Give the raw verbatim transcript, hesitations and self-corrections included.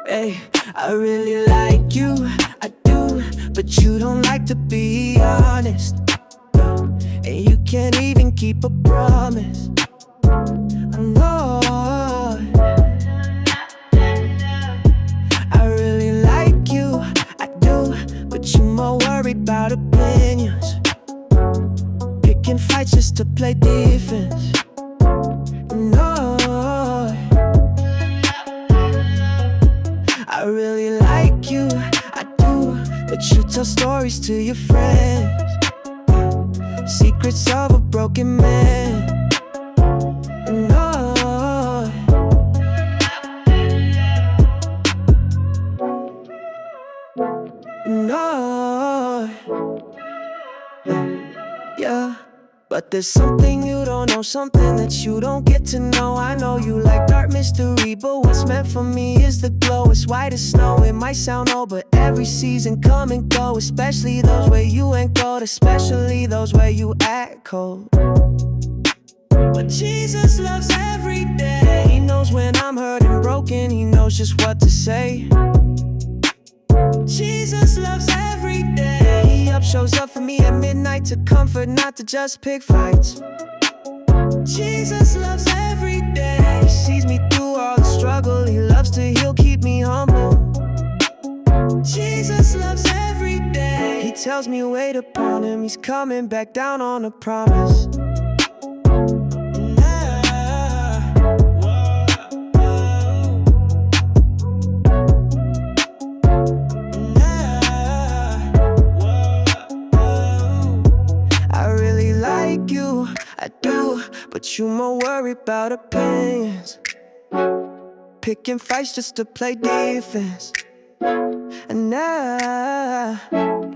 Hey, I really like you, I do, but you don't like to be honest. And you can't even keep a promise. I know I really like you, I do, but you're more worried about opinions, picking fights just to play defense. No, I really like you, I do, but you tell stories to your friends, secrets of a broken man. No, no, yeah. But there's something you don't know, something that you don't get to know. I know you like dark mystery, but what's meant for me is the glow. It's white as snow, it might sound old, but every season come and go. Especially those where you ain't gold, especially those where you act cold. But Jesus loves every day. He knows when I'm hurt and broken, he knows just what to say. Jesus loves every day. He up shows up for me at midnight to comfort, not to just pick fights. Jesus loves every day. He sees me through all the struggle. He loves to heal, keep me humble. Jesus loves every day. He tells me wait upon him. He's coming back down on a promise. I do, but you more worried about opinions, picking fights just to play defense. And now